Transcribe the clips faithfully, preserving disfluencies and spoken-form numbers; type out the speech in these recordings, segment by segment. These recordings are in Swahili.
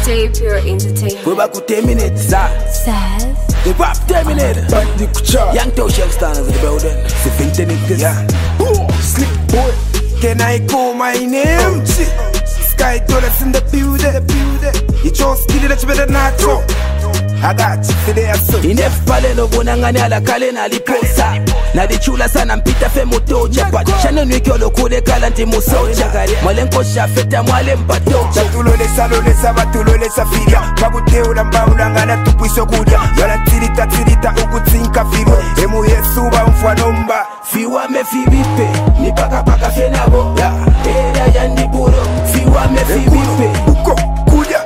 Stay Pure Entertainment. We're back to ten minutes. Says the rap terminator. Young Toe Shakestars in the building. Seventy niggas. Yeah. Slip boy. Can I call my name? Sky dollars in the building. You just kill it, that's better not so. I got you today so. Inef pale no bonangani ala kale na liposa. Na di chula sana mpita fe motoja. Chano nwiki olo kule kala nti musoja. Mwalenko shafeta mwale mpato. Chatulolesa lolesa batulolesa filia. Pagute ulamba ulangana tupuiso kudia. Yala tirita tirita ukutsinka firwe. Emu yesu ba mfwanomba. Fiwa me fibipe. Ni paka paka fenabo. Ya era ya ndiburo. Fiwa me fibipe. Uko kudia.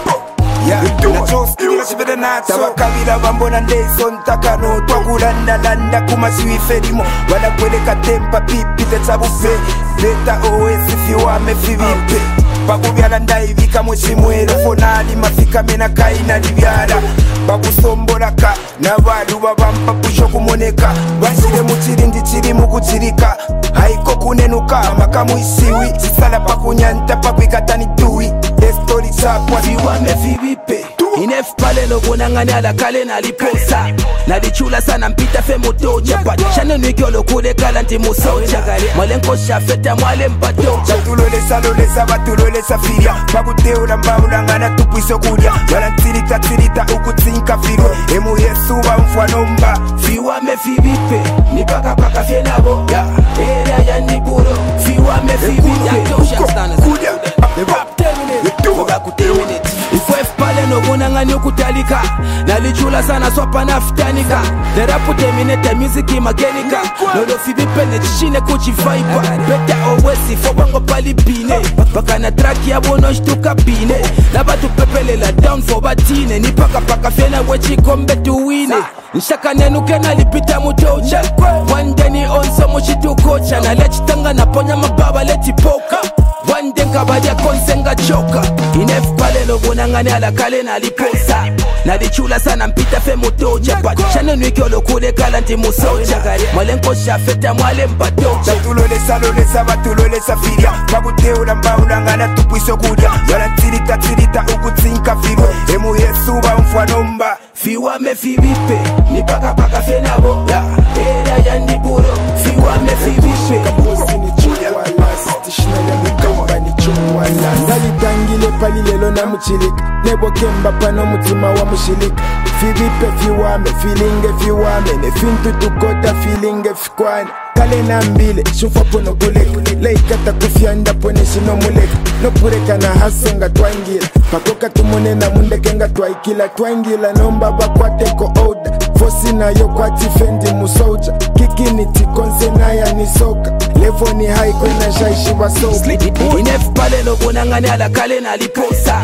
Yeah, na choski nila shibede nato Tabakabila wambona ndeso ntakano Twagulanda landa kumasiwi ferimo Wala kwele katempa pipi te tabufe Beta oesi fiwame fivipe Pakubyala ndaivika mweshimwele Fonali mafika mena kaina libyala Bakusombolaka Nabalu babampa pusho kumoneka Bashire muchirindi chiri mukuchirika Haiko kunenuka makamu isiwi Sisala pakunyanta pakwikatani tui Estori chapwa Fiwame fivipe Inef pale no bonangani ala kale na liposa. Na di chula sana mpita fe motoja. Chano nwiki olo kule kala nti musoja. Mwalenko shafeta mwale mpato. Chatulolesa lolesa batulolesa filia. Pagute ulamba ulangana tupuiso kudia. Wala tirita tirita ukutsinka firwe. Emu yesu wa mfwanomba. Fiwame fibipe. Ni paka paka fenabo. Ya era ya niburo. Fiwame fibipe. Kudia. The rap terminate. Foga kuterminate. Ifo F pale no bonangani ukutalika. Nalichula sana swapa naftanika. The rap terminate music imagenika. Nodo fibipe ne chishine kuchi viper. Beta owesi fo bango pali bine. Baka na track ya bono shtuka bine. Laba tu pepele la down for batine. Ni paka paka fena wechi kombe tuwine. Nshaka nenuke na lipita mutocha. One day ni onso mushitu kocha. Na lechitanga na ponya mababa leti poka. One day kabadia konsenga choka. Inef pale no bonangani ala kale na liposa. Na di chula sana mpita fe motoja. Chano nwiki olo kule kala nti musoja. Mwalenko shafeta mwale mpato. Chatulolesa lolesa batulolesa filia. Pagute ulamba ulangana tupuiso kudia. Yala tirita tirita ukutsinka firwe. Emu yesu ba mfwanomba. Fiwame fibipe. Ni paka paka fenabo. Ya era ya ndiburo. Fiwame fibipe. Kabosi ni chula wala. Stishina ya mkamba ni chula wala. Ndali tangile pali lelo na mchilika. Nebo kemba pano mutima wa mshilika. Fibipe fiwame, filinge fiwame. Ne fintu tukota filinge fikwane. Kale na mbile, shufa pono kuleka. Leikata kufyanda pone shino muleka. No pureka na hasenga twangila. Pakoka tumune na mundeke nga twaikila. Twangila nomba bakwate ko oda. Fosi na yo kwa tifendi musoja. Kiki ni tikonse na ya ni soka. Levo ni hai kwena shaishi wa soka. Inef pale no bonangani ala kale na liposa.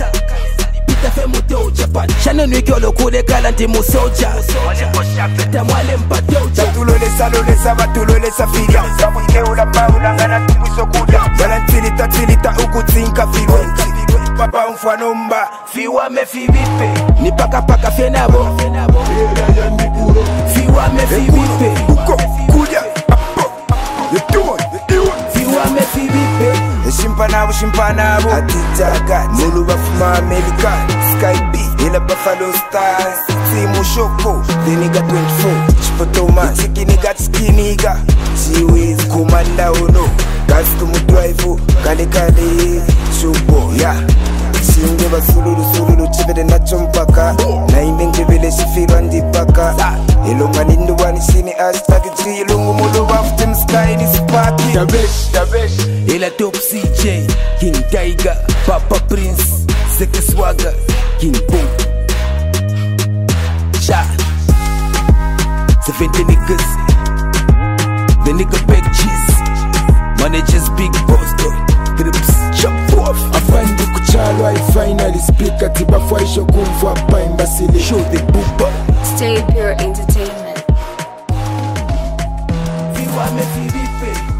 Fe mutoja pan Chano nwiki olo kule kala nti musoja. Mwalenko shafeta mwale mpatoja. Chatulolesa lolesa batulolesa filia. Pagute ulamba ulangana tupuiso kudia. Wala tirita tirita ukutsinka firwe. Papa mfwanomba. Fiwame fibipe. Ni paka paka fenabo. Fiwame fibipe. Uko kudia. Fiwame fibipe. Shimpanabo, shimpanabo Atitaka, Mulu bafuma American Sky B, ila Buffalo Stars Timu Shoko, the nigga twenty-four Chipo Thomas, Siki nigga, Siki nigga Chiwiz, Kumanda Ono Kastumu Drive, Kale Kale Shubo, yeah Shinge basululu sululu chibede na chompaka Na indenge vile shifiru andipaka Ilunga nindu wani shini hashtag G Ilungu mulu waftim sky ni spaki Dabesh, Dabesh Ila Top C J, King Tiger, Papa Prince, Seke Swagger, King Boom Cha seventy niggas The nigga big cheese Managers big boss boy Grips, chop off Afandi kuchalo I finally speak ati bafwa isho kumfu hapa imbasili Show the booba Stay Pure Entertainment. Fiwame fibipe